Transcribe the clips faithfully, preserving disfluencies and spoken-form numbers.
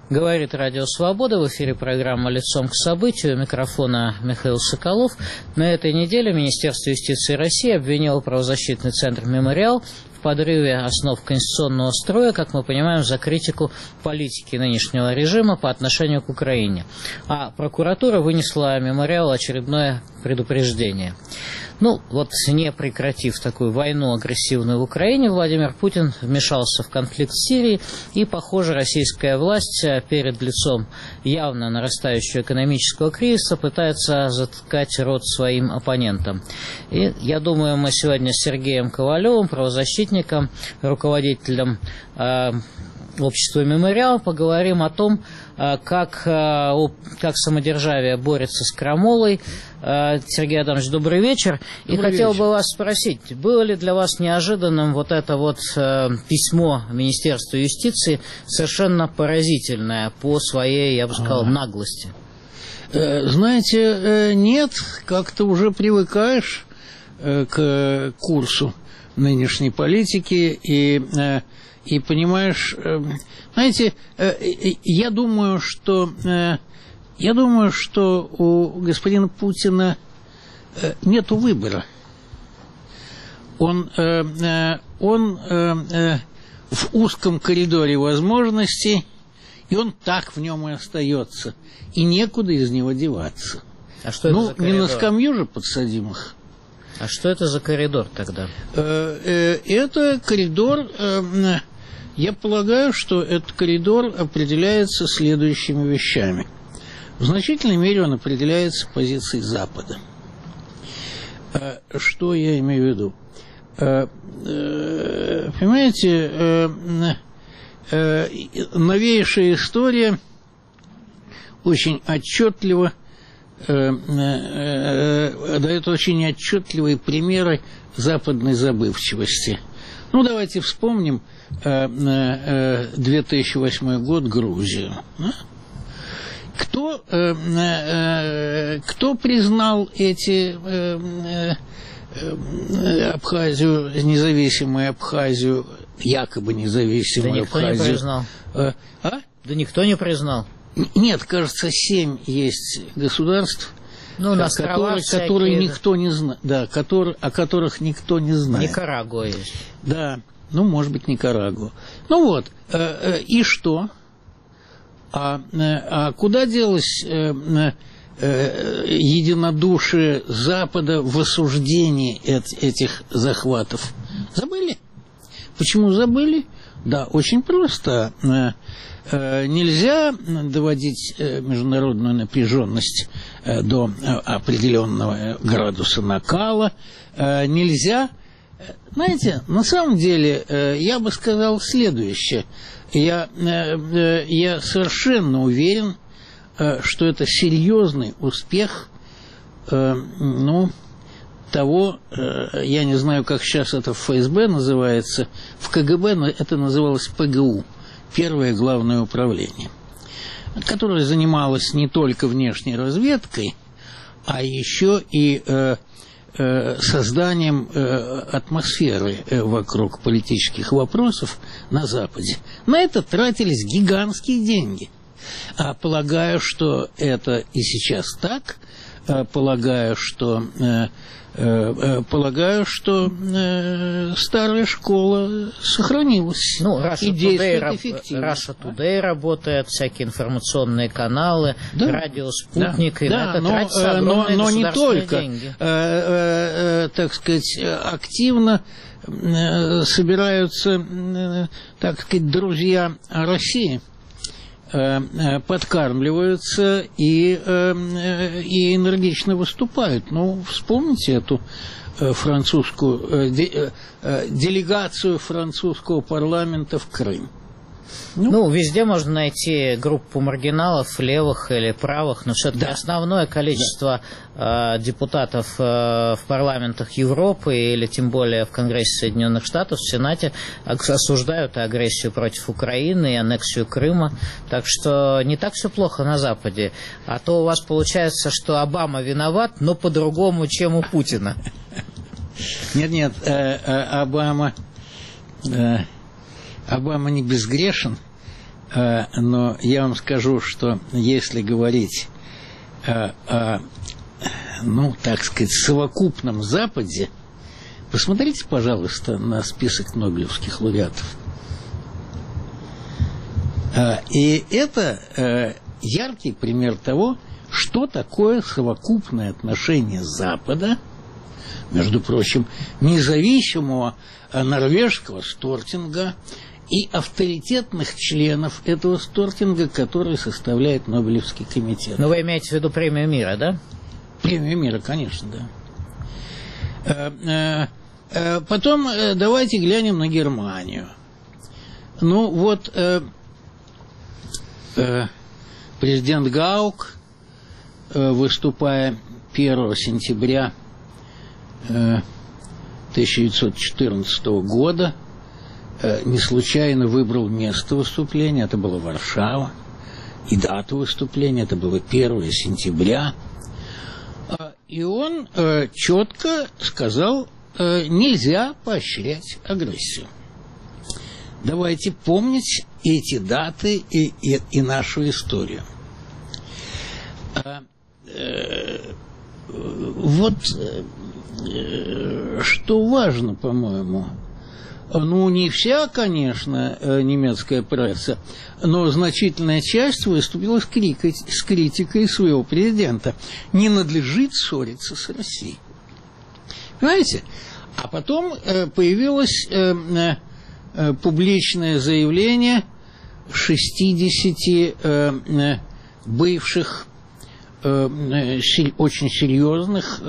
Говорит Радио Свобода, в эфире программа «Лицом к событию», у микрофона Михаил Соколов. На этой неделе Министерство юстиции России обвинило правозащитный центр «Мемориал» в подрыве основ конституционного строя, как мы понимаем, за критику политики нынешнего режима по отношению к Украине. А прокуратура вынесла «Мемориалу» очередное предупреждение. Ну, вот не прекратив такую войну агрессивную в Украине, Владимир Путин вмешался в конфликт в Сирии, и, похоже, российская власть перед лицом явно нарастающего экономического кризиса пытается заткать рот своим оппонентам. И я думаю, мы сегодня с Сергеем Ковалевым, правозащитником, руководителем э, общества «Мемориал», поговорим о том, как, как самодержавие борется с крамолой. Сергей Адамович, добрый вечер. И добрый хотел вечер. бы вас спросить, было ли для вас неожиданным вот это вот письмо Министерства юстиции, совершенно поразительное по своей, я бы сказал, а. наглости? Знаете, нет, как-то уже привыкаешь к курсу нынешней политики и... И понимаешь, знаете, я думаю, что я думаю, что у господина Путина нету выбора. Он, он в узком коридоре возможностей, и он так в нем и остается. И некуда из него деваться. А что это ну, за коридор? Не на скамью же подсадим их. А что это за коридор тогда? Это коридор... Я полагаю, что этот коридор определяется следующими вещами. В значительной мере он определяется позицией Запада. Что я имею в виду? Понимаете, новейшая история очень отчетливо дает очень отчетливые примеры западной забывчивости. Ну, давайте вспомним две тысячи восьмой год, Грузию. Кто, кто признал эти Абхазию, независимую Абхазию, якобы независимую да никто Абхазию? Не признал. А? Да никто не признал. Нет, кажется, семь есть государств, ну, которые, которые никто не знает, да, которые, о которых никто не знает. Никарагуа есть. Да. Ну, может быть, Никарагуа. Ну вот, э, э, и что? А, э, а куда делось э, э, единодушие Запада в осуждении эт, этих захватов? Забыли? Почему забыли? Да, очень просто. Э, э, нельзя доводить э, международную напряженность э, до э, определенного градуса накала. Э, нельзя... Знаете, на самом деле, я бы сказал следующее. Я, я совершенно уверен, что это серьезный успех, ну, того, я не знаю, как сейчас это в ФСБ называется, в КГБ это называлось ПГУ, Первое главное управление, которое занималось не только внешней разведкой, а еще и... созданием атмосферы вокруг политических вопросов на Западе. На это тратились гигантские деньги. А полагаю, что это и сейчас так, полагаю, что полагаю, что старая школа сохранилась. Ну, Russia и действует Today, эффективно. Russia Today работает, всякие информационные каналы, да, радио «Спутник», да, и да, на это но, тратятся огромные но, но не только, деньги. Э, э, э, так сказать, активно э, собираются, э, так сказать, друзья России, подкармливаются и, и энергично выступают. Ну, вспомните эту французскую делегацию французского парламента в Крым. Ну, ну, везде можно найти группу маргиналов, левых или правых, но все-таки да. основное количество да. э, депутатов э, в парламентах Европы или тем более в Конгрессе Соединенных Штатов, в Сенате осуждают агрессию против Украины и аннексию Крыма. Так что не так все плохо на Западе. А то у вас получается, что Обама виноват, но по-другому, чем у Путина. Нет-нет, Обама... Обама не безгрешен, но я вам скажу, что если говорить о, о, ну, так сказать, совокупном Западе, посмотрите, пожалуйста, на список нобелевских лауреатов. И это яркий пример того, что такое совокупное отношение Запада, между прочим, независимого норвежского Стортинга и авторитетных членов этого Стортинга, которые составляют Нобелевский комитет. Но вы имеете в виду премию мира, да? Премию мира, конечно, да. Потом давайте глянем на Германию. Ну вот президент Гаук, выступая первого сентября тысяча девятьсот четырнадцатого года, не случайно выбрал место выступления, это была Варшава, и дату выступления, это было первого сентября. И он четко сказал, нельзя поощрять агрессию. Давайте помнить эти даты и, и, и нашу историю. Вот что важно, по-моему, ну, не вся, конечно, немецкая пресса, но значительная часть выступила с, крикой, с критикой своего президента. Не надлежит ссориться с Россией. Понимаете? А потом появилось публичное заявление шестидесяти бывших очень серьезных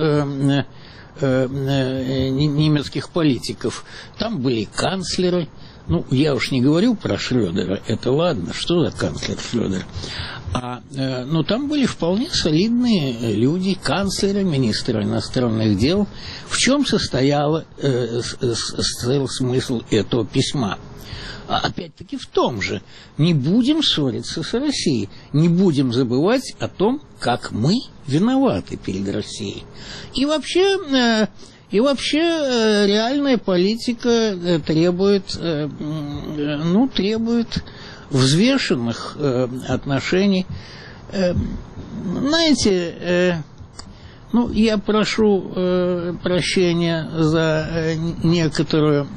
немецких политиков. Там были канцлеры. Ну, я уж не говорю про Шрёдера, это ладно, что за канцлер Шрёдер. А, но там были вполне солидные люди, канцлеры, министры иностранных дел. В чем состоял, состоял смысл этого письма? Опять-таки в том же. Не будем ссориться с Россией. Не будем забывать о том, как мы виноваты перед Россией. И вообще, и вообще реальная политика требует, ну, требует взвешенных отношений. Знаете, ну, я прошу прощения за некоторую...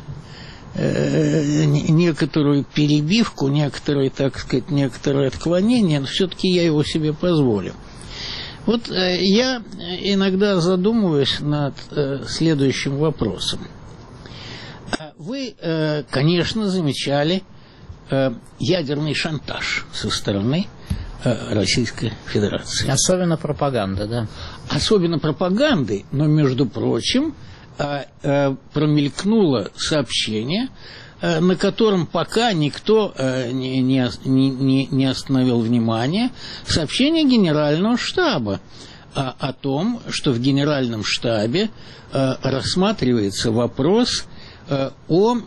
некоторую перебивку, некоторые, так сказать, некоторые отклонения, но все-таки я его себе позволю. Вот э, я иногда задумываюсь над э, следующим вопросом. Вы, э, конечно, замечали э, ядерный шантаж со стороны э, Российской Федерации. Особенно пропаганда, да. Особенно пропаганды, но, между прочим, промелькнуло сообщение, на котором пока никто не, не, не, не остановил внимания, сообщение Генерального штаба о, о том, что в Генеральном штабе рассматривается вопрос о,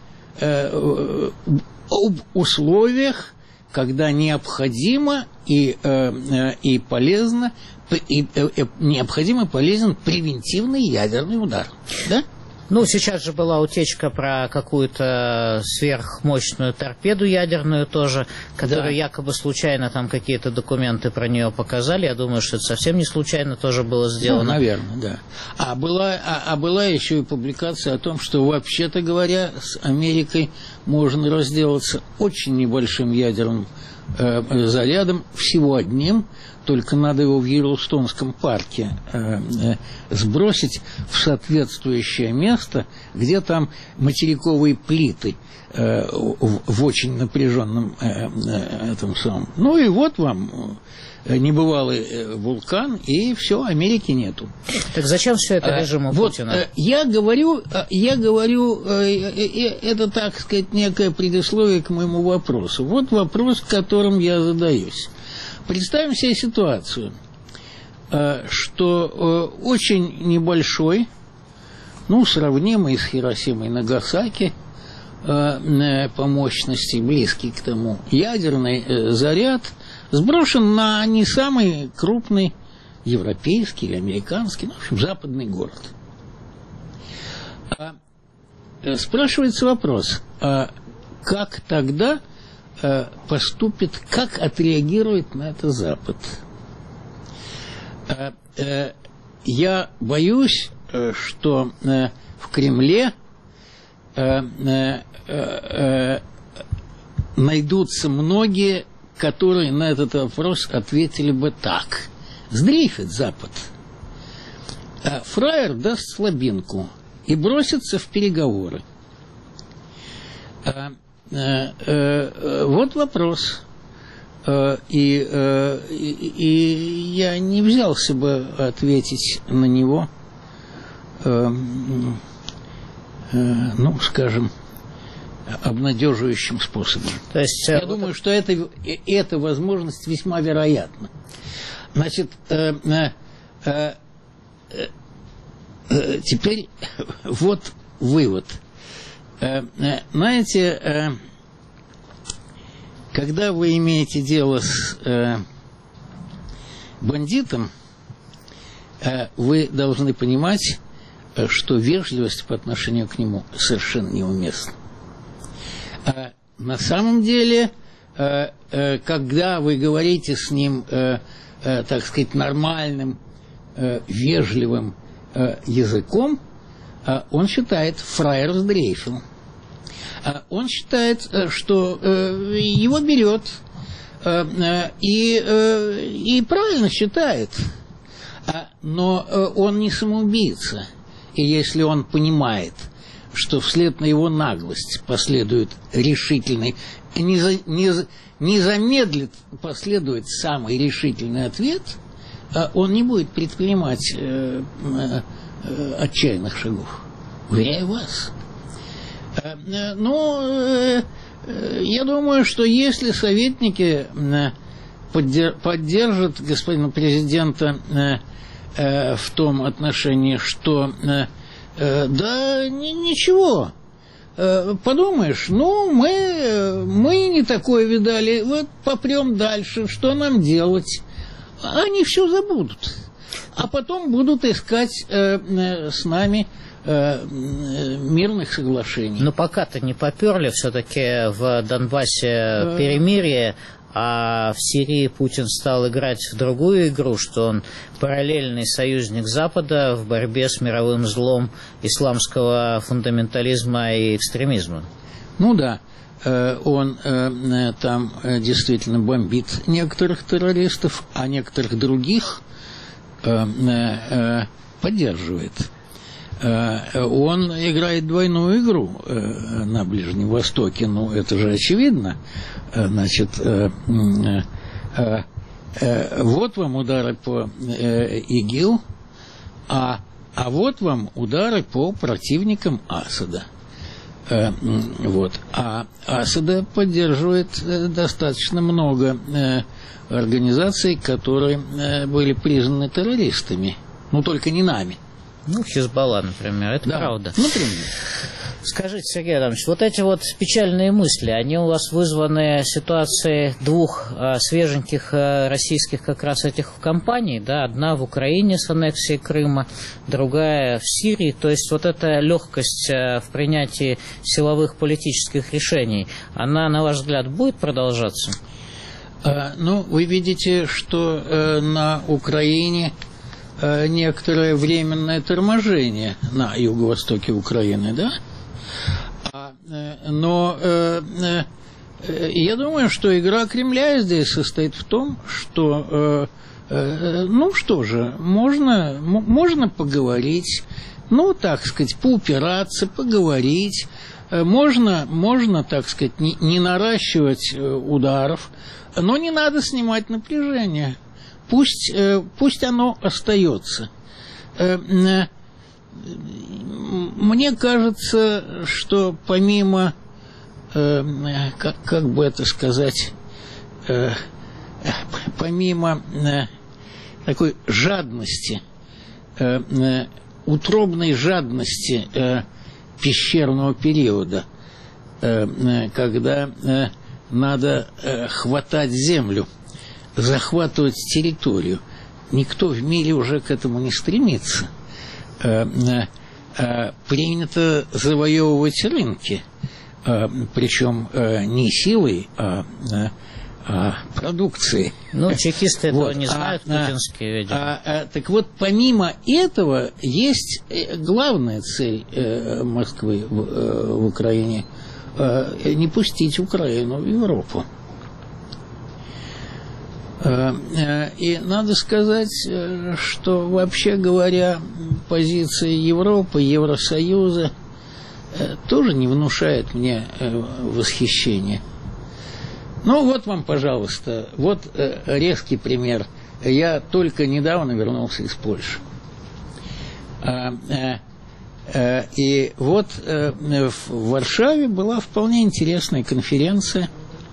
об условиях, когда необходимо и, и полезно И, и, и необходим и полезен превентивный ядерный удар. Да? Ну, сейчас же была утечка про какую-то сверхмощную торпеду ядерную тоже, которую да. якобы случайно там какие-то документы про нее показали. Я думаю, что это совсем не случайно тоже было сделано. Ну, наверное, да. А была, а, а была еще и публикация о том, что, вообще-то говоря, с Америкой можно разделаться очень небольшим ядерным э, зарядом, всего одним, только надо его в Йеллоустонском парке э, э, сбросить в соответствующее место, где там материковые плиты э, в, в очень напряженном э, э, этом самом. Ну и вот вам небывалый вулкан, и все, Америки нету. Так зачем все это режиму вот, Путина? Я говорю, я говорю, это, так сказать, некое предисловие к моему вопросу. Вот вопрос, которым я задаюсь. Представим себе ситуацию, что очень небольшой, ну, сравнимый с Хиросимой и Нагасаки по мощности, близкий к тому, ядерный заряд сброшен на не самый крупный европейский или американский, ну, в общем, западный город. Спрашивается вопрос, как тогда поступит, как отреагирует на это Запад. Я боюсь, что в Кремле найдутся многие, которые на этот вопрос ответили бы так. Сдрейфит Запад. Фраер даст слабинку и бросится в переговоры. Вот вопрос. И, и, и я не взялся бы ответить на него, ну, скажем, обнадеживающим способом. То есть, я вот думаю, что это, эта возможность весьма вероятна. Значит, э, э, э, теперь вот вывод. Э, э, знаете, э, когда вы имеете дело с э, бандитом, э, вы должны понимать, что вежливость по отношению к нему совершенно неуместна. А на самом деле, э, э, когда вы говорите с ним, э, э, так сказать, нормальным, э, вежливым э, языком, э, он считает, фраер сдрейфил. Э, он считает, что э, его берет, э, э, и, э, и правильно считает, э, но э, он не самоубийца. И если он понимает, что вслед на его наглость последует решительный, не, за, не, не замедлит последует самый решительный ответ, он не будет предпринимать э, э, отчаянных шагов. Уверяю вас. Э, но э, я думаю, что если советники э, поддер, поддержат господина президента э, э, в том отношении, что... Э, Да, ничего. Подумаешь, ну, мы, мы не такое видали, вот попрем дальше, что нам делать? Они все забудут. А потом будут искать э, с нами э, мирных соглашений. Но пока-то не поперли, все-таки в Донбассе перемирие, а в Сирии Путин стал играть в другую игру, что он параллельный союзник Запада в борьбе с мировым злом исламского фундаментализма и экстремизма. Ну да, он там действительно бомбит некоторых террористов, а некоторых других поддерживает. Он играет двойную игру на Ближнем Востоке, ну это же очевидно. Значит, вот вам удары по ИГИЛ, а, а вот вам удары по противникам Асада. Вот. А Асада поддерживает достаточно много организаций, которые были признаны террористами, но только не нами. Ну, Хизбалла, например, это да, правда. Например. Скажите, Сергей Адамович, вот эти вот печальные мысли, они у вас вызваны ситуацией двух а, свеженьких а, российских как раз этих компаний, да, одна в Украине с аннексией Крыма, другая в Сирии, то есть вот эта легкость а, в принятии силовых политических решений, она, на ваш взгляд, будет продолжаться? А, ну, вы видите, что э, на Украине э, некоторое временное торможение на юго-востоке Украины, да? А, но э, э, я думаю, что игра Кремля здесь состоит в том, что, э, э, ну что же, можно, можно поговорить, ну, так сказать, поупираться, поговорить, можно, можно, так сказать, не, не наращивать ударов, но не надо снимать напряжение, пусть, э, пусть оно остается. Э, э, Мне кажется, что помимо, э, как, как бы это сказать, э, помимо э, такой жадности, э, э, утробной жадности э, пещерного периода, э, э, когда э, надо э, хватать землю, захватывать территорию, никто в мире уже к этому не стремится. Принято завоевывать рынки, причем не силой, а продукции. Ну, чекисты этого вот. не знают, а, путинские, видимо. А, а, так вот, помимо этого, есть главная цель э, Москвы в, э, в Украине э, – не пустить Украину в Европу. Э, э, и надо сказать, э, что, вообще говоря, позиция Европы, Евросоюза э, тоже не внушает мне э, восхищения. Ну, вот вам, пожалуйста, вот э, резкий пример. Я только недавно вернулся из Польши. А, э, э, и вот э, в Варшаве была вполне интересная конференция.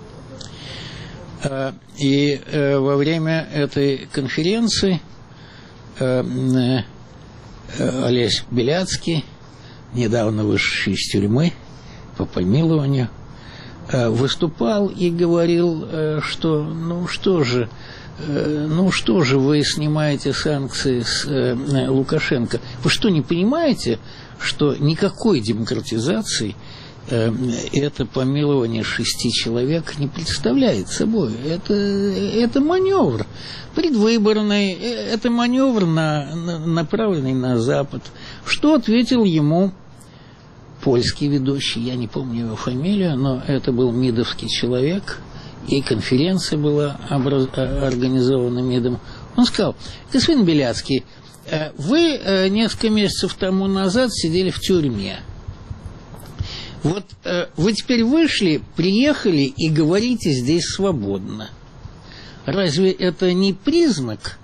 Э, и э, во время этой конференции э, э, Олесь Беляцкий, недавно вышедший из тюрьмы по помилованию, выступал и говорил, что ну что же, ну что же вы снимаете санкции с Лукашенко? Вы что, не понимаете, что никакой демократизации это помилование шести человек не представляет собой? Это, это маневр предвыборный, это маневр, на, на, направленный на Запад. Что ответил ему польский ведущий, я не помню его фамилию, но это был МИДовский человек, и конференция была образ... организована МИДом. Он сказал: господин Беляцкий, вы несколько месяцев тому назад сидели в тюрьме. Вот вы теперь вышли, приехали и говорите здесь свободно. Разве это не признак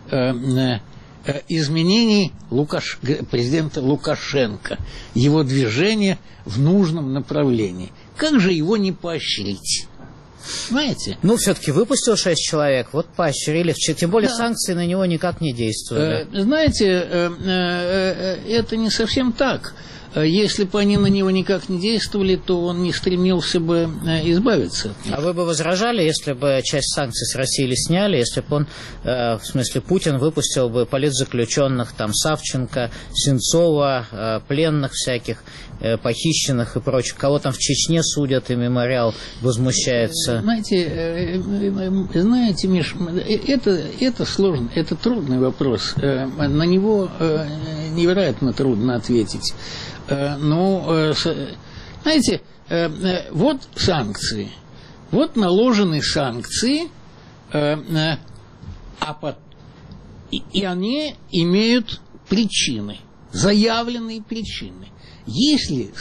изменений Лукаш... президента Лукашенко, его движения в нужном направлении? Как же его не поощрить? Знаете? Ну, все-таки выпустил шесть человек, вот поощрили. Тем более да. Санкции на него никак не действовали. Знаете, это не совсем так. Если бы они на него никак не действовали, то он не стремился бы избавиться от них. А вы бы возражали, если бы часть санкций с России сняли, если бы он, э, в смысле Путин, выпустил бы политзаключенных, там, Савченко, Сенцова, э, пленных всяких, э, похищенных и прочих, кого там в Чечне судят, и мемориал возмущается? Знаете, э, знаете, Миш, это, это сложно, это трудный вопрос. На него невероятно трудно ответить. Ну, знаете, вот санкции, вот наложены санкции, а под... и они имеют причины, заявленные причины. Если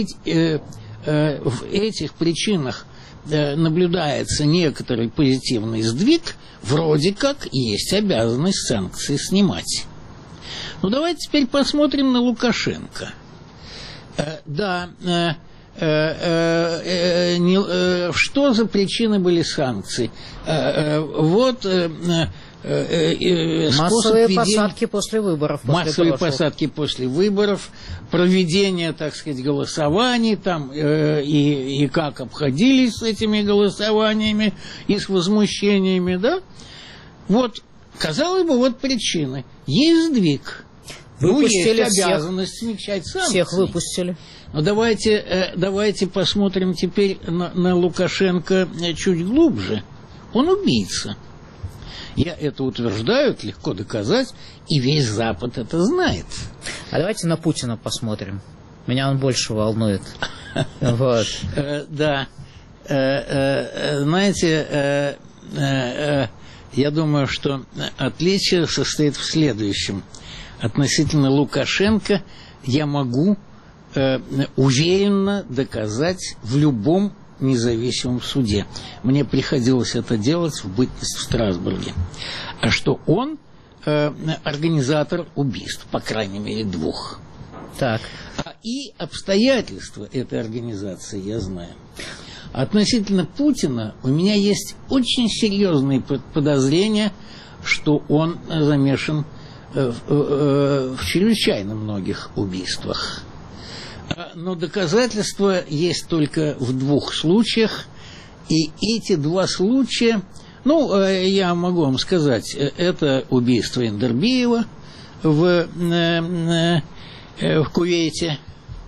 в этих причинах наблюдается некоторый позитивный сдвиг, вроде как есть обязанность санкции снимать. Ну, давайте теперь посмотрим на Лукашенко. Да, э, э, э, не, э, что за причины были санкций? Э, э, вот э, э, э, массовые ведения... посадки после выборов. После массовые прошлых. посадки после выборов, проведение, так сказать, голосований, там, э, и, и как обходились с этими голосованиями и с возмущениями, да? Вот, казалось бы, вот причины. Есть сдвиг. Выпустили ну, есть всех, обязанность смягчать санкции. Всех выпустили. Но давайте, э, давайте посмотрим теперь на, на Лукашенко чуть глубже. Он убийца. Я это утверждаю, это легко доказать, и весь Запад это знает. А давайте на Путина посмотрим. Меня он больше волнует. Вот. Да. Знаете, я думаю, что отличие состоит в следующем. Относительно Лукашенко я могу э, уверенно доказать в любом независимом суде. Мне приходилось это делать в бытность в Страсбурге. А что он э, организатор убийств, по крайней мере, двух. Так. А и обстоятельства этой организации я знаю. Относительно Путина у меня есть очень серьезные подозрения, что он замешан в чрезвычайно многих убийствах. Но доказательства есть только в двух случаях, и эти два случая, ну, я могу вам сказать, это убийство Эндербиева в, в Кувейте,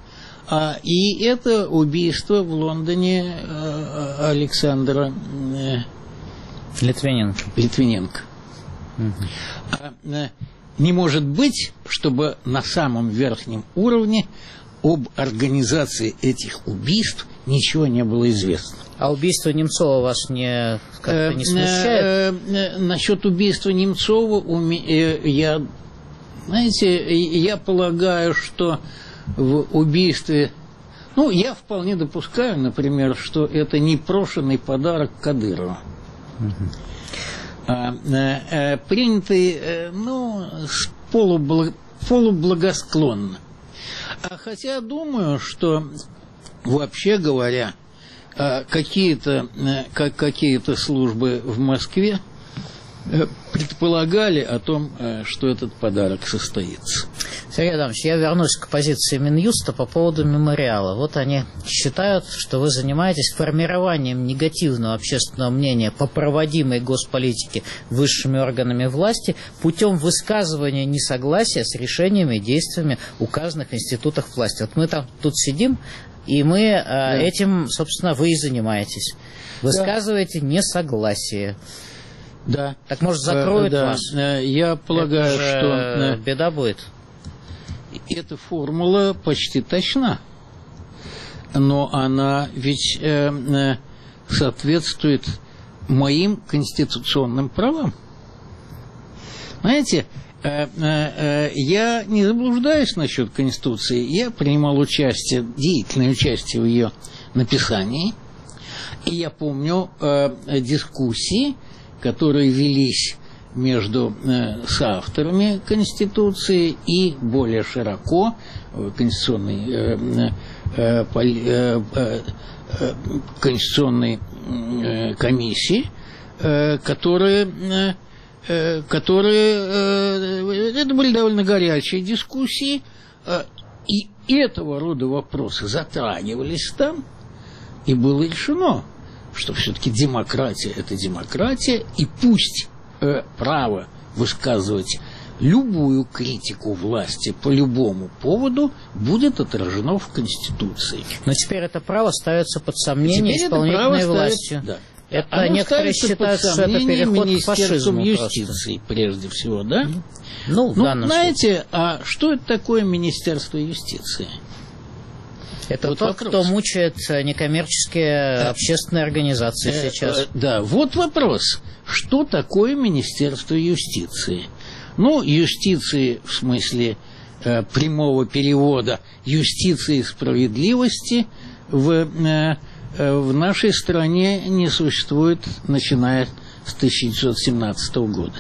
А, и это убийство в Лондоне а, Александра э, Литвиненко. Литвиненко. Угу. А, э, не может быть, чтобы на самом верхнем уровне об организации этих убийств ничего не было известно. А убийство Немцова вас не, как-то не смущает? Э, э, э, насчет убийства Немцова у меня, э, я, знаете, я полагаю, что в убийстве, ну, я вполне допускаю, например, что это непрошенный подарок Кадырову. Угу. А, э, э, принятый, э, ну, с полублаг... полублагосклонно. А хотя думаю, что, вообще говоря, какие-то, какие-то службы в Москве предполагали о том, что этот подарок состоится. Сергей Адамович, я вернусь к позиции Минюста по поводу мемориала. Вот они считают, что вы занимаетесь формированием негативного общественного мнения по проводимой госполитике высшими органами власти путем высказывания несогласия с решениями и действиями указанных институтов власти. Вот мы там тут сидим, и мы да. этим, собственно, вы и занимаетесь. Высказываете да. несогласие. Да. Так, может, закроют да. вас? Я полагаю, что... беда будет. Эта формула почти точна. Но она ведь э, соответствует моим конституционным правам. Знаете, э, э, я не заблуждаюсь насчет Конституции. Я принимал участие, деятельное участие в ее написании. И я помню э, дискуссии, которые велись между э, соавторами Конституции и более широко э, конституционной, э, э, э, э, э, конституционной э, комиссии, э, которые, э, которые э, это были довольно горячие дискуссии, э, и этого рода вопросы затрагивались там, и было решено, что все-таки демократия – это демократия, и пусть э, право высказывать любую критику власти по любому поводу будет отражено в Конституции. Но теперь это право ставится под сомнение исполнительной властью. Да. Это Оно некоторые считают, что это переход к фашизму юстиции, просто. Прежде всего, да? Ну, в ну данном знаете, случае. А что это такое Министерство юстиции? Это вот тот, вопрос. кто мучает некоммерческие да. общественные организации э, сейчас. Э, да, вот вопрос. Что такое Министерство юстиции? Ну, юстиции в смысле э, прямого перевода юстиции и справедливости в, э, э, в нашей стране не существует, начиная с тысяча девятьсот семнадцатого года.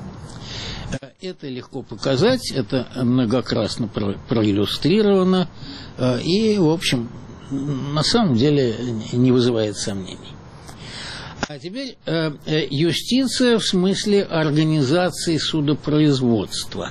Это легко показать, это многократно про- проиллюстрировано, э, и, в общем, на самом деле не вызывает сомнений. А теперь э, э, юстиция в смысле организации судопроизводства.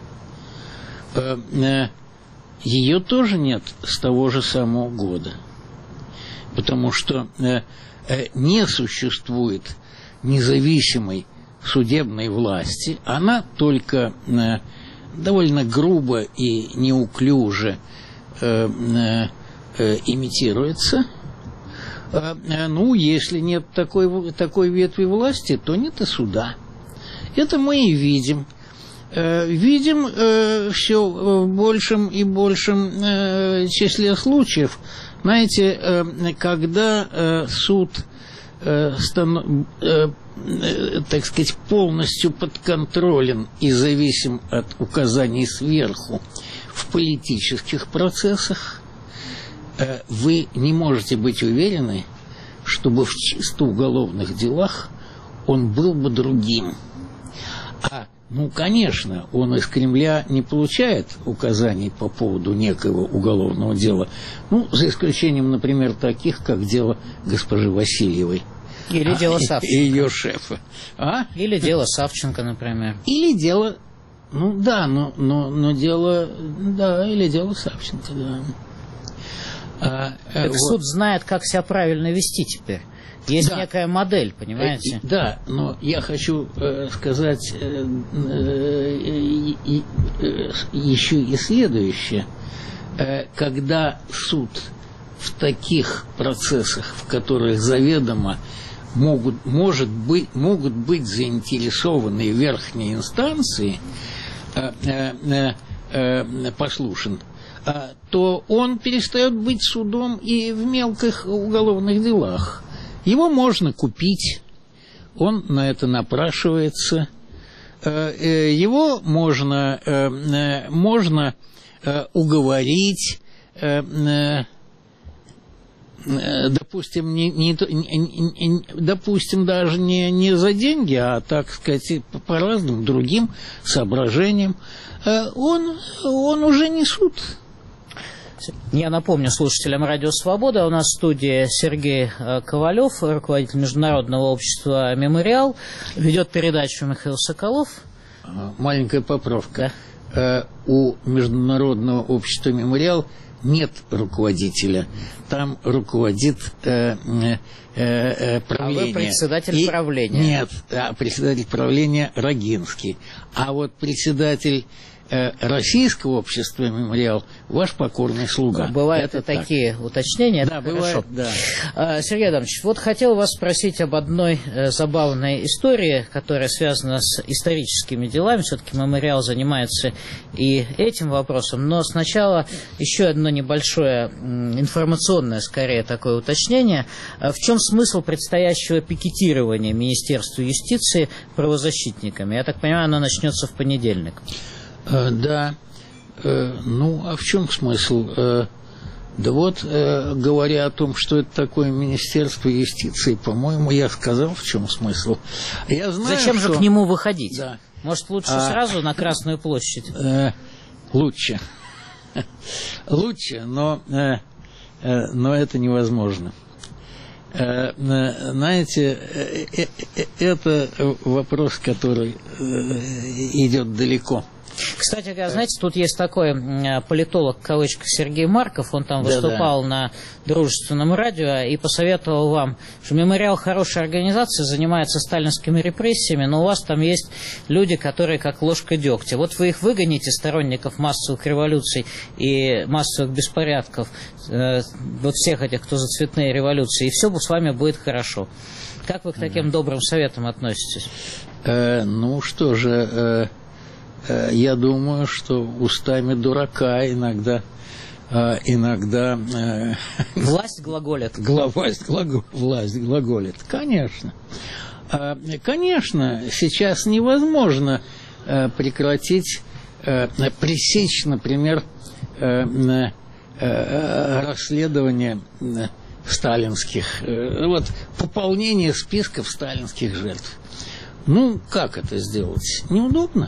Э, э, ее тоже нет с того же самого года, потому что э, э, не существует независимой судебной власти, она только э, довольно грубо и неуклюже э, э, э, имитируется. Э, э, ну, если нет такой, такой ветви власти, то нет и суда. Это мы и видим. Э, видим э, все в большем и большем э, числе случаев. Знаете, э, когда э, суд э, станов... э, так сказать, полностью подконтролен и зависим от указаний сверху в политических процессах, вы не можете быть уверены, чтобы в чисто уголовных делах он был бы другим. А, ну, конечно, он из Кремля не получает указаний по поводу некоего уголовного дела, ну, за исключением, например, таких, как дело госпожи Васильевой. Или а, дело Савченко. И ее шефа. А? Или дело Савченко, например. Или дело... Ну да, но, но, но дело... Да, или дело Савченко, да. А, так вот. Суд знает, как себя правильно вести теперь. Есть да. некая модель, понимаете? Да, но я хочу э, сказать э, э, э, э, э, еще и следующее. когда суд в таких процессах, в которых заведомо могут, может быть, могут быть заинтересованы верхние инстанции, послушен, то он перестает быть судом и в мелких уголовных делах. Его можно купить, он на это напрашивается, его можно, можно уговорить, допустим, не, не, не, допустим, даже не, не за деньги, а, так сказать, по, по разным другим соображениям, он, он уже не суд. Я напомню слушателям «Радио Свобода», у нас в студии Сергей Ковалев, руководитель Международного общества «Мемориал», ведет передачу Михаил Соколов. Маленькая поправка. Да. У Международного общества «Мемориал» нет руководителя, там руководит э, э, правление. А вы председатель И, правления? Нет, а председатель правления Рогинский. А вот председатель э, Российского общества «Мемориал» ваш покорный слуга. Бывают и это такие так. уточнения. Да, бывает, да. Сергей Адамович, вот хотел вас спросить об одной забавной истории, которая связана с историческими делами. Все-таки «Мемориал» занимается и этим вопросом. Но сначала еще одно небольшое информационное, скорее, такое уточнение. В чем смысл предстоящего пикетирования Министерства юстиции правозащитниками? Я так понимаю, оно начнется в понедельник. Да. Ну, а в чем смысл? Да вот, говоря о том, что это такое Министерство юстиции, по-моему, я сказал, в чем смысл. Я знаю, Зачем что... же к нему выходить? Да. Может, лучше а... сразу на Красную площадь? Лучше. Лучше, но, но это невозможно. Знаете, это вопрос, который идет далеко. Кстати говоря, знаете, тут есть такой политолог, в кавычках, Сергей Марков, он там выступал да, да. на дружественном радио и посоветовал вам, что «Мемориал» хорошая организация, занимается сталинскими репрессиями, но у вас там есть люди, которые как ложка дегтя. Вот вы их выгоните, сторонников массовых революций и массовых беспорядков, э, вот всех этих, кто за цветные революции, и все с вами будет хорошо. Как вы к таким добрым советам относитесь? Э, ну что же... Э... Я думаю, что устами дурака иногда, иногда власть глаголит. Власть, глагол, власть глаголит, конечно. Конечно, сейчас невозможно прекратить, пресечь, например, расследование сталинских, вот пополнение списков сталинских жертв. Ну, как это сделать? Неудобно.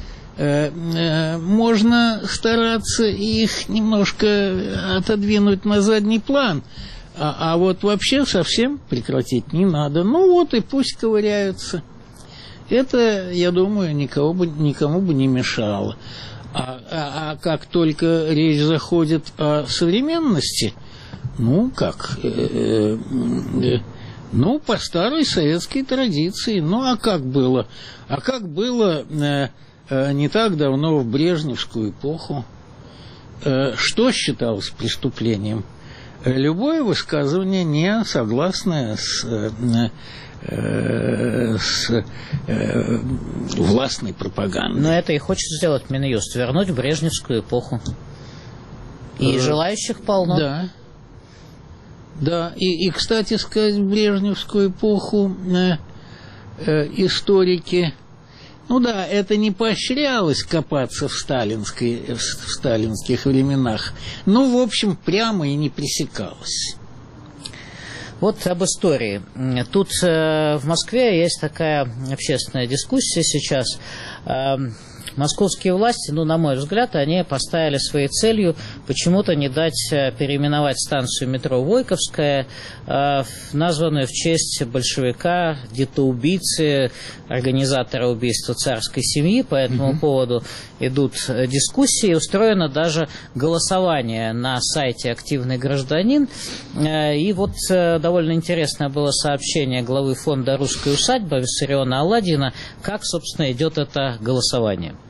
Можно стараться их немножко отодвинуть на задний план, а, а вот вообще совсем прекратить не надо. Ну вот и пусть ковыряются. Это, я думаю, никого бы, никому бы не мешало. А, а, а как только речь заходит о современности, ну как, э, э, ну по старой советской традиции. Ну а как было? А как было... Э, не так давно, в брежневскую эпоху, что считалось преступлением? Любое высказывание, не согласное с, с властной пропагандой. Но это и хочет сделать Минюст, вернуть в брежневскую эпоху. И э, желающих полно. Да. Да, и, и, кстати сказать, в брежневскую эпоху э, э, историки... Ну да, это не поощрялось копаться в, сталинской, в сталинских временах. Ну, в общем, прямо и не пресекалось. Вот об истории. Тут э, в Москве есть такая общественная дискуссия сейчас. Э, Московские власти, ну, на мой взгляд, они поставили своей целью почему-то не дать переименовать станцию метро Войковская, э, названную в честь большевика, детоубийцы, организатора убийства царской семьи. По этому mm-hmm. поводу идут дискуссии. Устроено даже голосование на сайте «Активный гражданин». Э, и вот э, довольно интересное было сообщение главы фонда «Русская усадьба» Виссариона Аладдина, как, собственно, идет это голосование.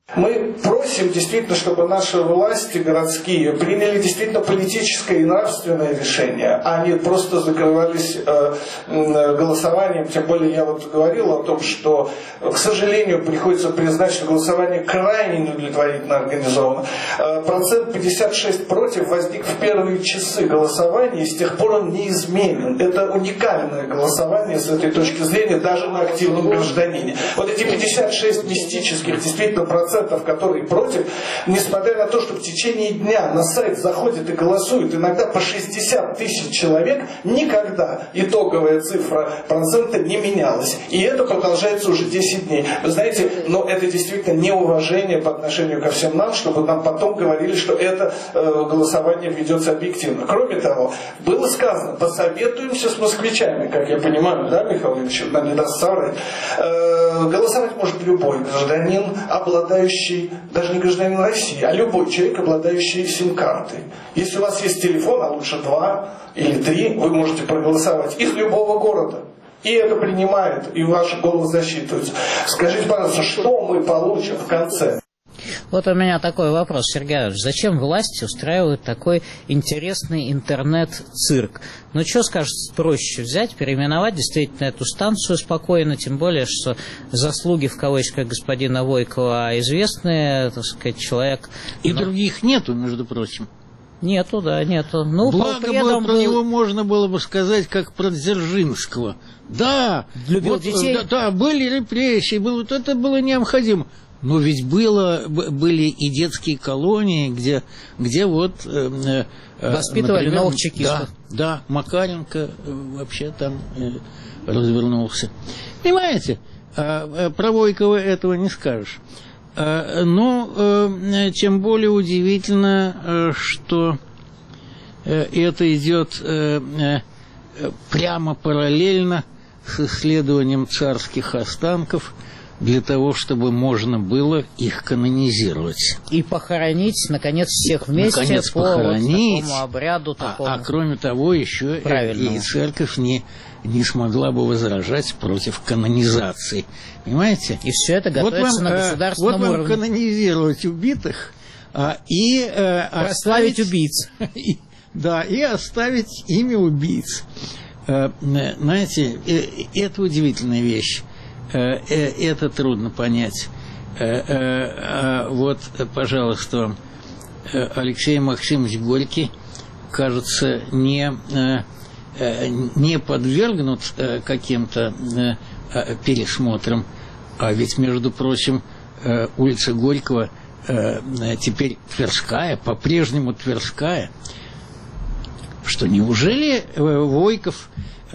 Мы просим действительно, чтобы наши власти городские приняли действительно политическое и нравственное решение, а не просто закрывались э, голосованием. Тем более я вот говорил о том, что, к сожалению, приходится признать, что голосование крайне неудовлетворительно организовано. Э, процент пятьдесят шесть против возник в первые часы голосования, и с тех пор он неизменен. Это уникальное голосование с этой точки зрения даже на активном гражданине. Вот эти пятьдесят шесть мистических действительно процентов, которые против, несмотря на то, что в течение дня на сайт заходит и голосует иногда по шестьдесят тысяч человек, никогда итоговая цифра процента не менялась. И это продолжается уже десять дней. Вы знаете, но это действительно неуважение по отношению ко всем нам, чтобы нам потом говорили, что это э, голосование ведется объективно. Кроме того, было сказано, посоветуемся с москвичами, как я понимаю, да, Михаил Ильич, нам не даст соврать. Э, голосовать может любой гражданин, обладающий, даже не гражданин России, а любой человек, обладающий сим-картой. Если у вас есть телефон, а лучше два или три, вы можете проголосовать из любого города. И это принимают, и ваш голос засчитывается. Скажите, пожалуйста, что мы получим в конце? Вот у меня такой вопрос, Сергей Иванович. Зачем власти устраивают такой интересный интернет-цирк? Ну, что, скажет, проще взять, переименовать действительно эту станцию спокойно, тем более, что заслуги, в кавычках, господина Войкова известные, так сказать, человек... И но... других нету, между прочим. Нету, да, нету. Ну, Благо было, про был... него можно было бы сказать, как про Дзержинского. Да, любил вот, детей. Да, да, были репрессии, было, вот это было необходимо. Но ведь было, были и детские колонии, где, где вот... Э, воспитывали например, новых чекистов. Да, да, Макаренко вообще там э, развернулся. Понимаете, э, про Войкова этого не скажешь. Э, но э, тем более удивительно, э, что э, это идет э, э, прямо параллельно с исследованием царских останков, для того, чтобы можно было их канонизировать. И похоронить, наконец, всех вместе наконец, по похоронить, вот такому обряду. Такому а, а кроме того, еще и церковь не, не смогла бы возражать против канонизации. Понимаете? И все это готовится вот вам, на государственном вот уровне. Вот вам канонизировать убитых а, и а, прославить убийц. И, да, и оставить имя убийц. А, знаете, это удивительная вещь. Это трудно понять. Вот, пожалуйста, Алексей Максимович Горький, кажется, не, не подвергнут каким-то пересмотрам, а ведь, между прочим, улица Горького теперь Тверская, по-прежнему Тверская. Что, неужели Войков...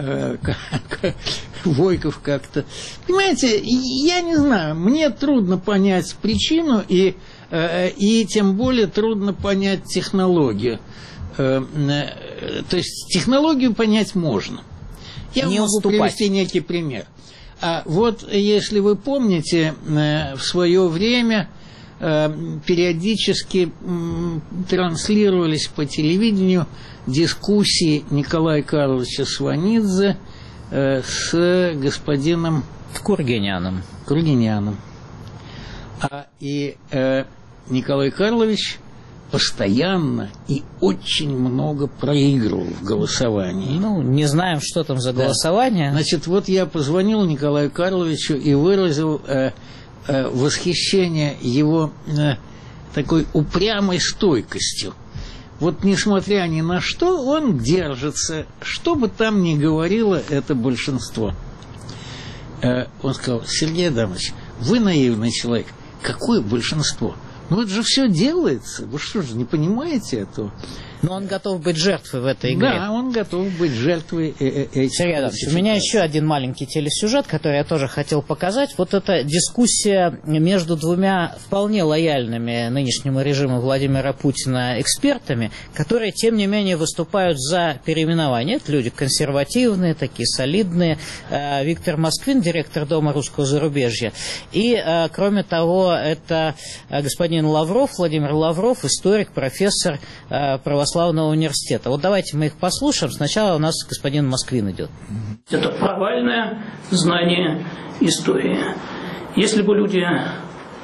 Войков как-то... Понимаете, я не знаю, мне трудно понять причину, и, и тем более трудно понять технологию. То есть технологию понять можно. Я не могу уступать. Привести некий пример. А вот если вы помните, в свое время периодически транслировались по телевидению дискуссии Николая Карловича Сванидзе с господином Кургиняном. Кургиняном. А и э, Николай Карлович постоянно и очень много проигрывал в голосовании. Ну, не знаем, что там за голосование. Да. Значит, вот я позвонил Николаю Карловичу и выразил э, э, восхищение его э, такой упрямой стойкостью. Вот несмотря ни на что, он держится, что бы там ни говорило это большинство. Э, он сказал: Сергей Адамович, вы наивный человек. Какое большинство? Ну это же все делается. Вы что же, не понимаете этого? Но он готов быть жертвой в этой игре. Да, он готов быть жертвой этих. Сергей Адамович, у меня еще один маленький телесюжет, который я тоже хотел показать. Вот эта дискуссия между двумя вполне лояльными нынешнему режиму Владимира Путина экспертами, которые, тем не менее, выступают за переименование. Это люди консервативные, такие солидные. Виктор Москвин, директор Дома русского зарубежья. И, кроме того, это господин Лавров, Владимир Лавров, историк, профессор православного Славного университета. Вот давайте мы их послушаем. Сначала у нас господин Москвин идет. Это провальное знание истории. Если бы люди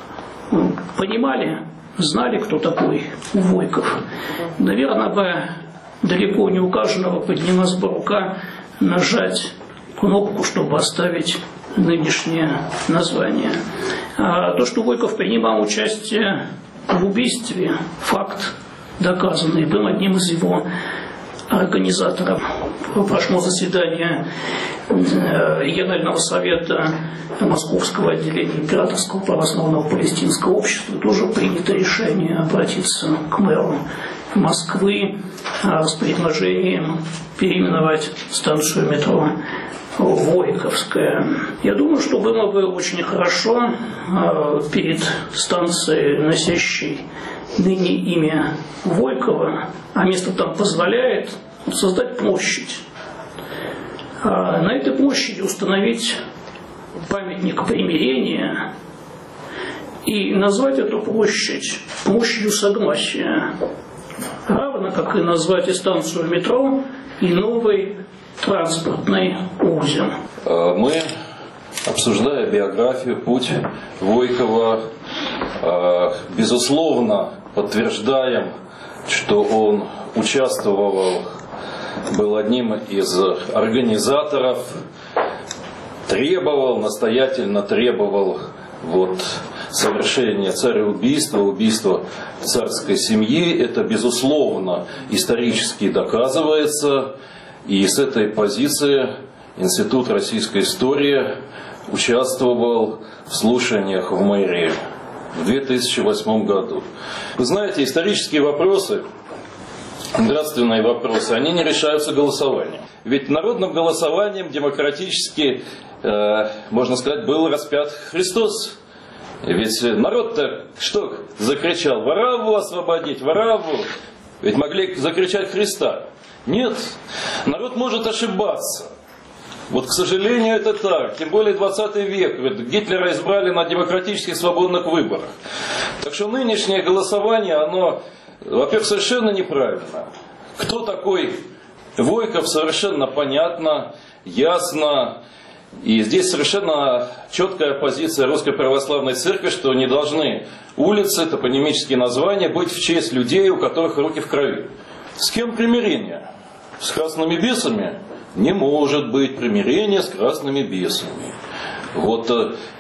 понимали, знали, кто такой Войков. Наверное, бы далеко не у каждого поднялась бы рука нажать кнопку, чтобы оставить нынешнее название. А то, что Войков принимал участие в убийстве, факт доказанный, был одним из его организаторов. Прошло заседание Регионального совета Московского отделения Императорского православного палестинского общества. Тоже принято решение обратиться к мэру Москвы с предложением переименовать станцию метро Войковская. Я думаю, что было бы очень хорошо перед станцией, носящей ныне имя Войкова, а место там позволяет, создать площадь. А на этой площади установить памятник примирения и назвать эту площадь площадью согласия, равно как и назвать и станцию метро, и новый транспортный узел. Мы, обсуждая биографию, путь Войкова, безусловно, подтверждаем, что он участвовал, был одним из организаторов, требовал, настоятельно требовал вот, совершения цареубийства, убийства царской семьи. Это, безусловно, исторически доказывается. И с этой позиции Институт российской истории участвовал в слушаниях в мэрии в две тысячи восьмом году. Вы знаете, исторические вопросы, нравственные вопросы, они не решаются голосованием. Ведь народным голосованием демократически, э, можно сказать, был распят Христос. Ведь народ-то что закричал? Варавву освободить, Варавву! Ведь могли закричать Христа. Нет, народ может ошибаться. Вот, к сожалению, это так. Тем более двадцатый век. Гитлера избрали на демократических свободных выборах. Так что нынешнее голосование, оно, во-первых, совершенно неправильно. Кто такой Войков, совершенно понятно, ясно. И здесь совершенно четкая позиция Русской Православной Церкви, что не должны улицы, топонимические названия быть в честь людей, у которых руки в крови. С кем примирение? С красными бесами? Не может быть примирения с красными бесами. Вот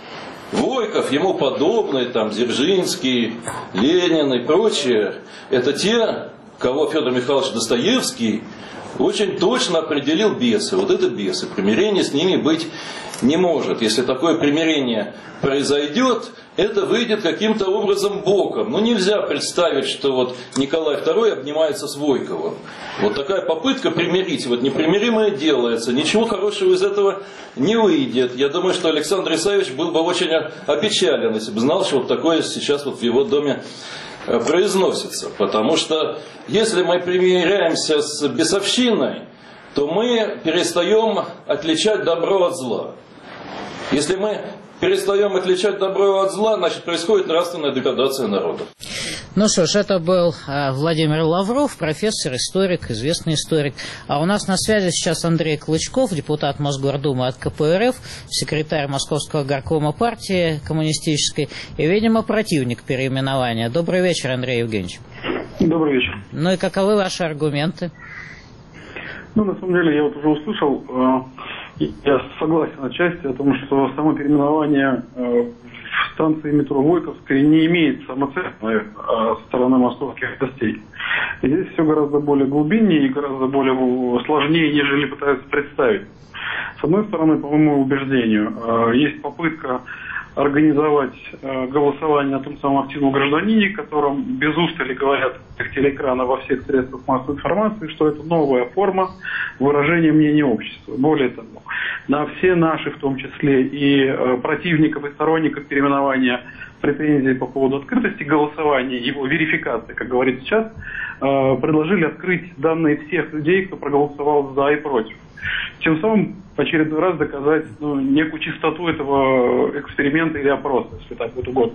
Войков, ему подобные, там, Дзержинский, Ленин и прочие, это те, кого Федор Михайлович Достоевский очень точно определил бесы. Вот это бесы. Примирение с ними быть не может. Если такое примирение произойдет, это выйдет каким-то образом боком. Но нельзя представить, что вот Николай второй обнимается с Войковым. Вот такая попытка примирить, вот непримиримое делается, ничего хорошего из этого не выйдет. Я думаю, что Александр Исаевич был бы очень опечален, если бы знал, что вот такое сейчас вот в его доме произносится. Потому что если мы примиряемся с бесовщиной, то мы перестаем отличать добро от зла. Если мы перестаем отличать добро от зла, значит, происходит нравственная деградация народа. Ну что ж, это был э, Владимир Лавров, профессор, историк, известный историк. А у нас на связи сейчас Андрей Клычков, депутат Мосгордумы от ка пэ эр эф, секретарь Московского горкома партии коммунистической и, видимо, противник переименования. Добрый вечер, Андрей Евгеньевич. Добрый вечер. Ну и каковы ваши аргументы? Ну, на самом деле, я вот уже услышал, э, я согласен отчасти о том, что само переименование э, станции метро Войковской не имеет самоцельной со стороны московских властей. Здесь все гораздо более глубиннее и гораздо более сложнее, нежели пытаются представить. С одной стороны, по моему убеждению, есть попытка организовать голосование на том самом активном гражданине, котором без устали говорят в телеэкрана во всех средствах массовой информации, что это новая форма выражения мнения общества. Более того, на все наши, в том числе и противников и сторонников переименования, претензий по поводу открытости голосования, его верификации, как говорится сейчас, предложили открыть данные всех людей, кто проголосовал за и против. Тем самым в очередной раз доказать ну, некую чистоту этого эксперимента или опроса, если так вот угодно.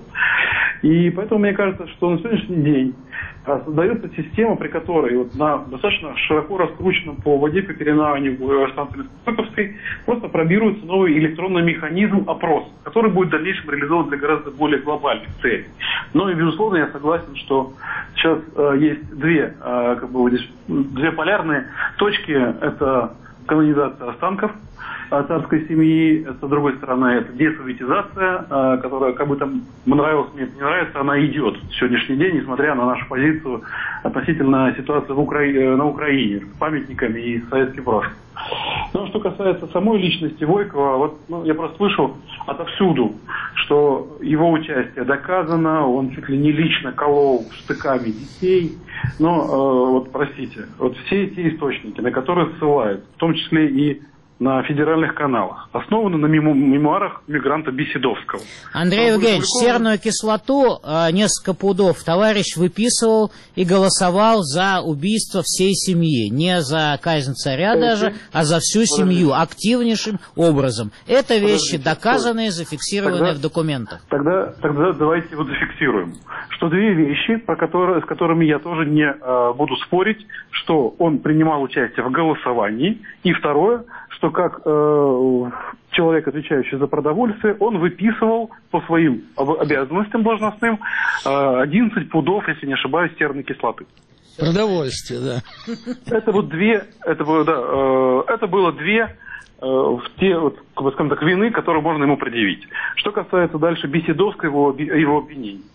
И поэтому мне кажется, что на сегодняшний день создается система, при которой вот на достаточно широко раскрученном поводе по переименованию станции Войковской просто пробируется новый электронный механизм опроса, который будет в дальнейшем реализован для гораздо более глобальных целей. Но и, безусловно, я согласен, что сейчас э, есть две, э, как бы, две полярные точки. Это канонизация останков царской семьи, с другой стороны, это десоветизация, которая, как бы там нравилось, мне это не нравится, она идет в сегодняшний день, несмотря на нашу позицию относительно ситуации в Укра... на Украине с памятниками и советским прошлым. Но что касается самой личности Войкова, вот ну, я просто слышал отовсюду, что его участие доказано, он чуть ли не лично колол штыками детей. Но, э, вот простите, вот все эти источники, на которые ссылают, в том числе и на федеральных каналах, основаны на мему мемуарах мигранта Беседовского. Андрей Евгеньевич, серную кислоту э, несколько пудов товарищ выписывал и голосовал за убийство всей семьи. Не за казнь царя даже, а за всю Подождите. семью, активнейшим образом. Это вещи Подождите. доказанные, зафиксированные тогда, в документах. Тогда, тогда давайте его зафиксируем. Что две вещи, про которые, с которыми я тоже не э, буду спорить, что он принимал участие в голосовании, и второе, что как э, человек, отвечающий за продовольствие, он выписывал по своим обязанностям должностным э, одиннадцать пудов, если не ошибаюсь, серной кислоты. Продовольствие, да. Это вот две, это было, да, э, это было две э, в те, вот, скажем так, вины, которые можно ему предъявить. Что касается дальше Беседовского, его, его обвинений.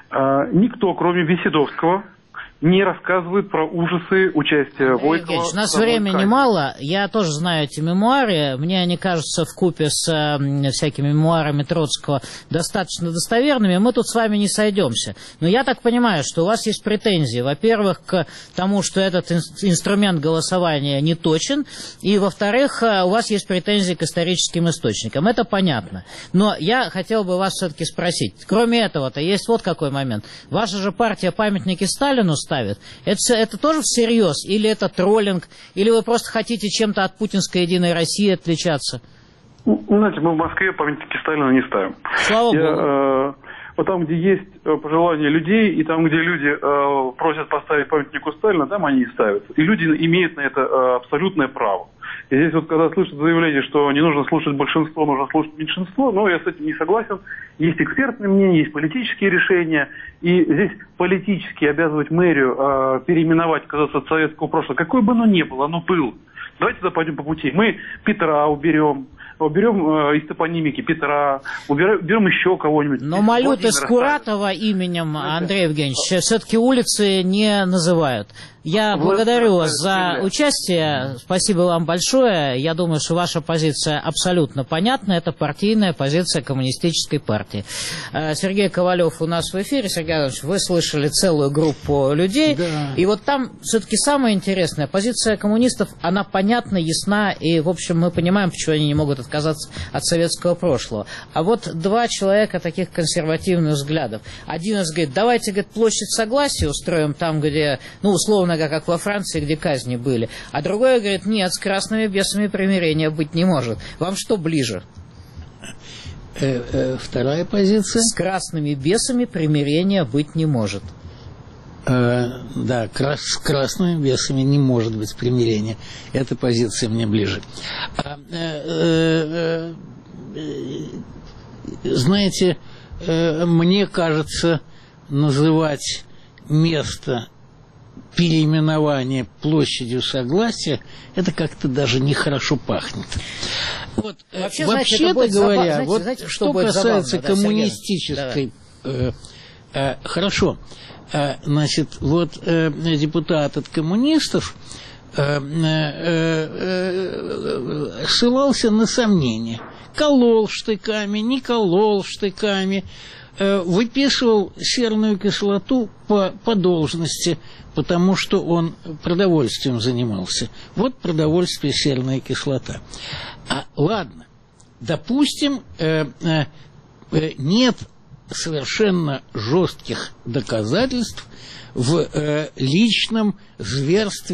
Э, никто, кроме Беседовского, не рассказывает про ужасы участия Войкова. У нас времени мало, я тоже знаю эти мемуары, мне они кажутся вкупе с э, всякими мемуарами Троцкого достаточно достоверными, мы тут с вами не сойдемся. Но я так понимаю, что у вас есть претензии, во-первых, к тому, что этот ин инструмент голосования не точен, и, во-вторых, у вас есть претензии к историческим источникам, это понятно. Но я хотел бы вас все-таки спросить, кроме этого-то есть вот какой момент. Ваша же партия памятники Сталину ставит. Это, это тоже всерьез? Или это троллинг? Или вы просто хотите чем-то от путинской Единой России отличаться? Ну, знаете, мы в Москве памятники Сталина не ставим. Слава Я, Богу. Э, вот там, где есть пожелания людей, и там, где люди э, просят поставить памятнику Сталина, там они и ставят. И люди имеют на это э, абсолютное право. И здесь вот, когда слышат заявление, что не нужно слушать большинство, нужно слушать меньшинство, ну, я с этим не согласен. Есть экспертные мнения, есть политические решения. И здесь политически обязывать мэрию э, переименовать, казаться, от советского прошлого, какое бы оно ни было, оно было. Давайте туда пойдем по пути. Мы Петра уберем, уберем э, из топонимики Петра, уберем, уберем еще кого-нибудь. Но Малюты Скуратова именем, Андрей Евгеньевич, все-таки улицы не называют. Я благодарю вас за участие, спасибо вам большое. Я думаю, что ваша позиция абсолютно понятна. Это партийная позиция коммунистической партии. Сергей Ковалев у нас в эфире. Сергей Иванович, вы слышали целую группу людей. Да. И вот там все-таки самое интересное. Позиция коммунистов, она понятна, ясна. И, в общем, мы понимаем, почему они не могут отказаться от советского прошлого. А вот два человека таких консервативных взглядов. Один из говорит, давайте, говорит, площадь Согласия устроим там, где, ну, условно, как во Франции, где казни были. А другой говорит, нет, с красными бесами примирения быть не может. Вам что ближе? Э, э, вторая позиция? С красными бесами примирения быть не может. Э, да, крас, с красными бесами не может быть примирения. Эта позиция мне ближе. А, э, э, э, знаете, э, мне кажется, называть место переименование площадью Согласия, это как-то даже нехорошо пахнет. Вот, вообще, вообще-то говоря, знаете, вот знаете, что, что касается забавно, коммунистической... Да, э, э, хорошо, э, значит, вот э, депутат от коммунистов э, э, э, ссылался на сомнения. Колол штыками, не колол штыками, э, выписывал серную кислоту по, по должности, потому что он продовольствием занимался. Вот продовольствие, серная кислота. А, ладно, допустим, э, э, нет совершенно жестких доказательств в э, личном зверстве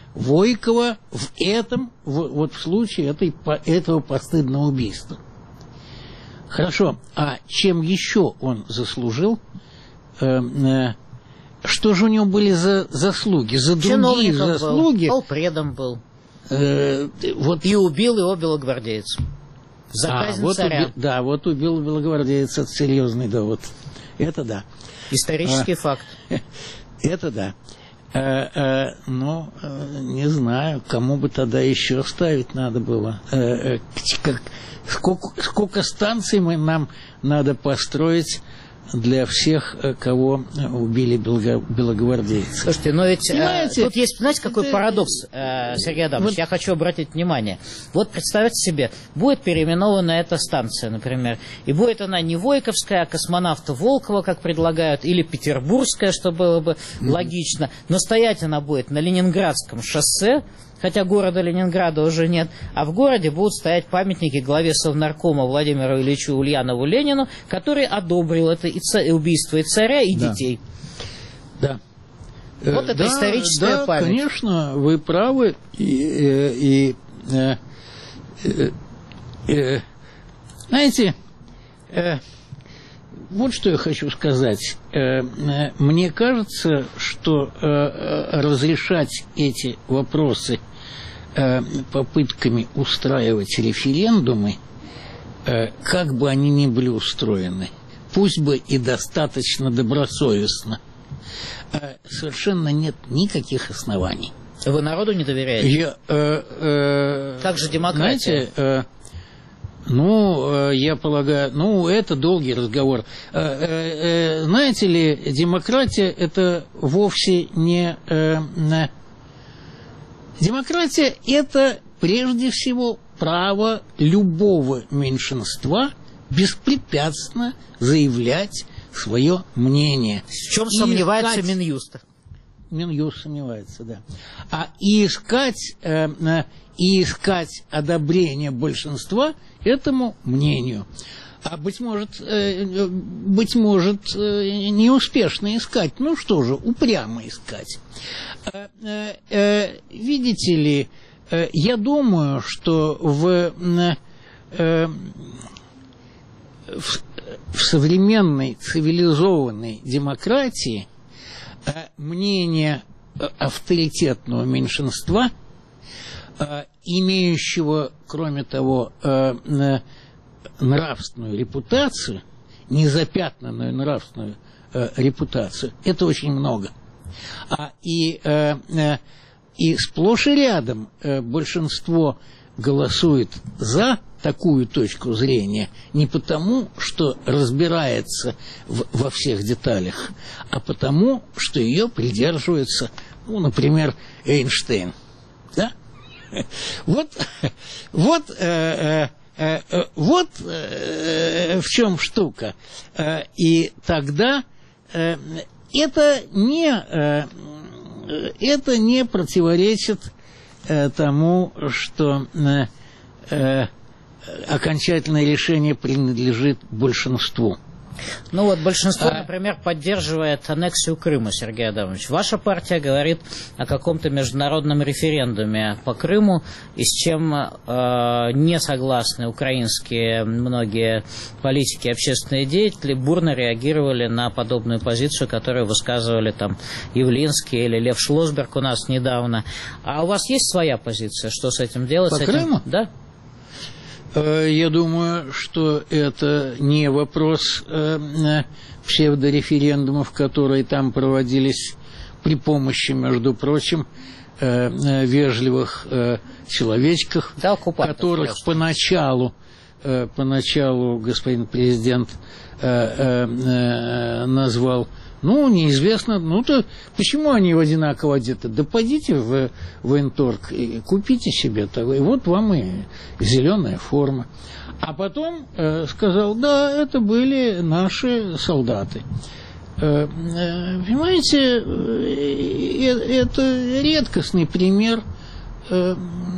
Войкова в этом, в, вот в случае этой, этого постыдного убийства. Хорошо, а чем еще он заслужил? Э, э, что же у него были за заслуги? За другие заслуги? Был, полпредом был. Э, вот... И убил его белогвардеец. За казнь а, вот царя. Уби... Да, вот убил белогвардейца, серьезный довод. Это да. Исторический а, факт. Это да. А, а, ну, не знаю, кому бы тогда еще ставить надо было. А, как, сколько, сколько станций мы, нам надо построить для всех, кого убили белого, белогвардейцы. Слушайте, но ведь э, тут есть, знаете, какой это... парадокс, э, Сергей Адамович, вот... я хочу обратить внимание. Вот представьте себе, будет переименована эта станция, например, и будет она не Войковская, а космонавта Волкова, как предлагают, или Петербургская, что было бы mm-hmm. логично, но стоять она будет на Ленинградском шоссе, хотя города Ленинграда уже нет, а в городе будут стоять памятники главе Совнаркома Владимиру Ильичу Ульянову Ленину, который одобрил это и ца- убийство и царя, и да. детей. Да. Вот э, это да, историческая да, память. Конечно, вы правы. И, и э, э, э, знаете, э, вот что я хочу сказать. Э, э, мне кажется, что э, э, разрешать эти вопросы э, попытками устраивать референдумы, э, как бы они ни были устроены, пусть бы и достаточно добросовестно, э, совершенно нет никаких оснований. Вы народу не доверяете? Я, э, э, как же демократия? Знаете, э, ну, я полагаю, ну, это долгий разговор. Знаете ли, демократия – это вовсе не… Демократия – это прежде всего право любого меньшинства беспрепятственно заявлять свое мнение. В чем сомневается искать... Минюст? Минюст сомневается, да. А и искать, э, э, и искать одобрение большинства этому мнению. А быть может, э, быть может, э, неуспешно искать. Ну что же, упрямо искать. Э, э, э, видите ли, э, я думаю, что в, э, в, в современной цивилизованной демократии мнение авторитетного меньшинства, имеющего, кроме того, нравственную репутацию, незапятнанную нравственную репутацию, это очень много. И, и сплошь и рядом большинство голосует за такую точку зрения не потому, что разбирается в, во всех деталях, а потому, что ее придерживается, ну, например, Эйнштейн. Да? Вот, вот, э, э, э, вот э, в чем штука. Э, и тогда э, это не, э, это не противоречит э, тому, что э, э, окончательное решение принадлежит большинству. Ну вот большинство, а... например, поддерживает аннексию Крыма, Сергей Адамович. Ваша партия говорит о каком-то международном референдуме по Крыму, и с чем э, не согласны украинские многие политики и общественные деятели, бурно реагировали на подобную позицию, которую высказывали там Явлинский или Лев Шлосберг у нас недавно. А у вас есть своя позиция? Что с этим делать? По с этим? Крыму? Да. Я думаю, что это не вопрос э, псевдореферендумов, которые там проводились при помощи, между прочим, э, вежливых э, человечков, да, которых просто. поначалу, э, поначалу господин президент э, э, назвал. Ну, неизвестно, ну то почему они одинаково одеты? Да пойдите в военторг и купите себе того, и вот вам и зеленая форма. А потом э, сказал, да, это были наши солдаты. Э, э, понимаете, э, это редкостный пример э,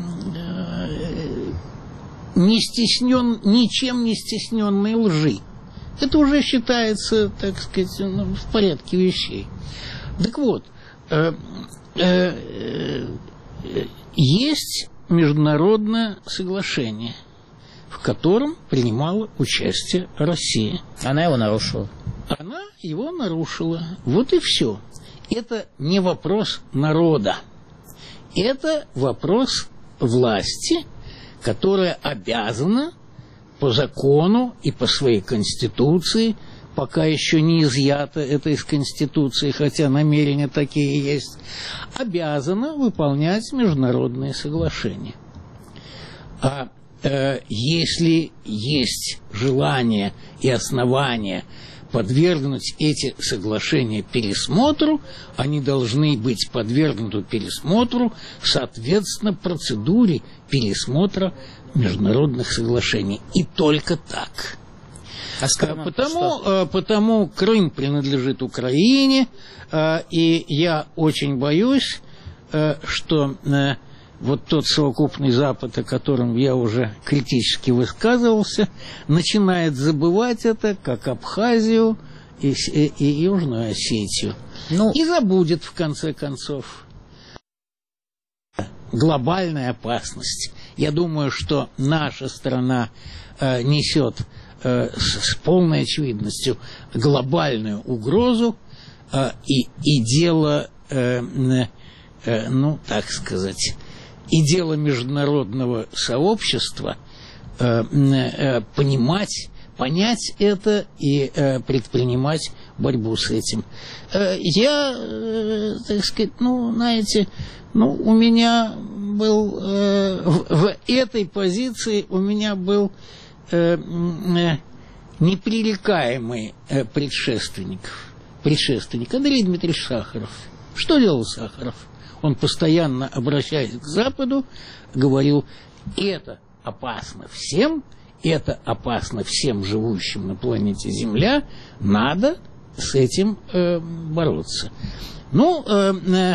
э, не стеснен, ничем не стесненной лжи. Это уже считается, так сказать, ну, в порядке вещей. Так вот, э, э, есть международное соглашение, в котором принимала участие Россия. Она его нарушила. Она его нарушила. Вот и все. Это не вопрос народа. Это вопрос власти, которая обязана по закону и по своей конституции, пока еще не изъято это из конституции, хотя намерения такие есть, обязана выполнять международные соглашения. А э, если есть желание и основания подвергнуть эти соглашения пересмотру, они должны быть подвергнуты пересмотру соответственно процедуре пересмотра международных соглашений. И только так. А скажем, потому, что? потому Крым принадлежит Украине, и я очень боюсь, что вот тот совокупный Запад, о котором я уже критически высказывался, начинает забывать это, как Абхазию и, и, и Южную Осетию. Ну, и забудет, в конце концов. Глобальная опасность. Я думаю, что наша страна э, несет э, с, с полной очевидностью глобальную угрозу, э, и, и дело, э, э, ну, так сказать, и дело международного сообщества э, э, понимать, понять это и э, предпринимать борьбу с этим. Э, я, э, так сказать, ну, знаете, ну, у меня был э, в, в этой позиции у меня был э, э, непререкаемый э, предшественник, предшественник Андрей Дмитриевич Сахаров. Что делал Сахаров? Он постоянно, обращаясь к Западу, говорил: это опасно всем, это опасно всем живущим на планете Земля, надо с этим э, бороться. Ну, э, э,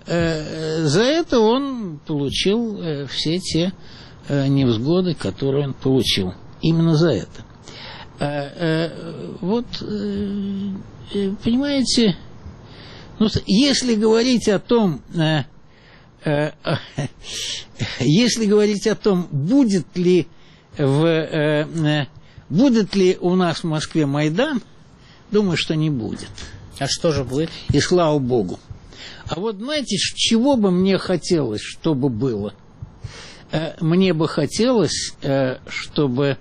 э, за это он получил э, все те э, невзгоды, которые он получил. Именно за это. Э, э, вот, э, э, понимаете... Ну, если говорить о том, э, э, э, если говорить о том, будет ли в, э, э, будет ли у нас в Москве Майдан, думаю, что не будет. А что же будет? И слава Богу. А вот знаете, чего бы мне хотелось, чтобы было? Э, мне бы хотелось, э, чтобы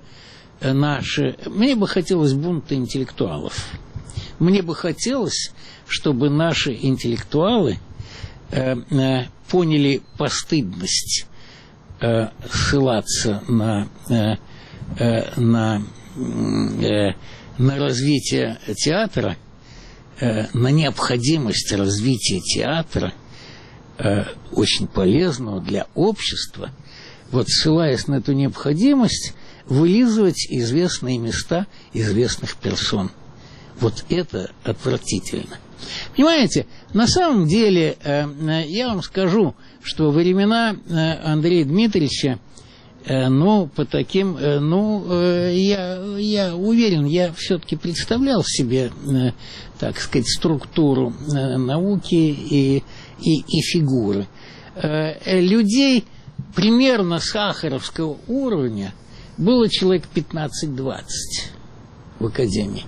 наши, мне бы хотелось бунта интеллектуалов. Мне бы хотелось, чтобы наши интеллектуалы э, э, поняли постыдность э, ссылаться на, э, э, на, э, на развитие театра, э, на необходимость развития театра, э, очень полезного для общества, вот ссылаясь на эту необходимость, вылизывать известные места известных персон. Вот это отвратительно. Понимаете, на самом деле, э, я вам скажу, что во времена э, Андрея Дмитриевича, э, ну, по таким, э, ну, э, я, я уверен, я все-таки представлял себе, э, так сказать, структуру э, науки и, и, и фигуры. Э, людей примерно сахаровского уровня было человек пятнадцать-двадцать в академии.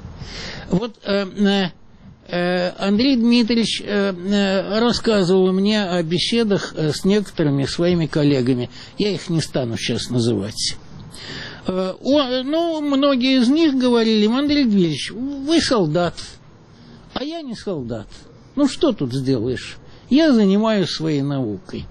Вот э, э, Андрей Дмитриевич э, рассказывал мне о беседах с некоторыми своими коллегами. Я их не стану сейчас называть. Э, о, ну, многие из них говорили: Андрей Дмитриевич, вы солдат, а я не солдат. Ну, что тут сделаешь? Я занимаюсь своей наукой.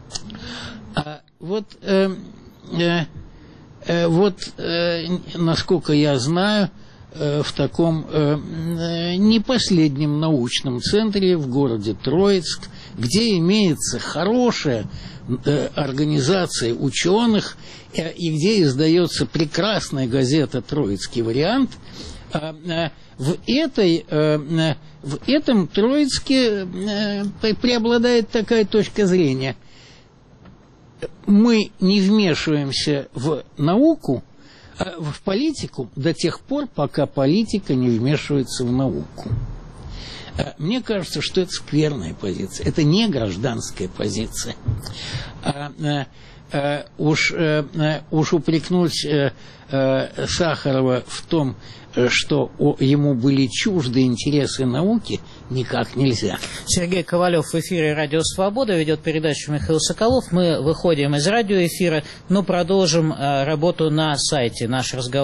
А вот, э, э, э, вот э, насколько я знаю, в таком э, не последнем научном центре в городе Троицк, где имеется хорошая э, организация ученых э, и где издается прекрасная газета «Троицкий вариант», э, э, в, этой, э, в этом Троицке э, преобладает такая точка зрения: мы не вмешиваемся в науку, в политику до тех пор, пока политика не вмешивается в науку. Мне кажется, что это скверная позиция. Это не гражданская позиция. А, а, а, уж, а, уж упрекнуть а, а, Сахарова в том, что ему были чужды интересы науки, никак нельзя. Сергей Ковалев в эфире «Радио Свобода», ведет передачу Михаил Соколов. Мы выходим из радиоэфира, но продолжим работу на сайте. Наш разговор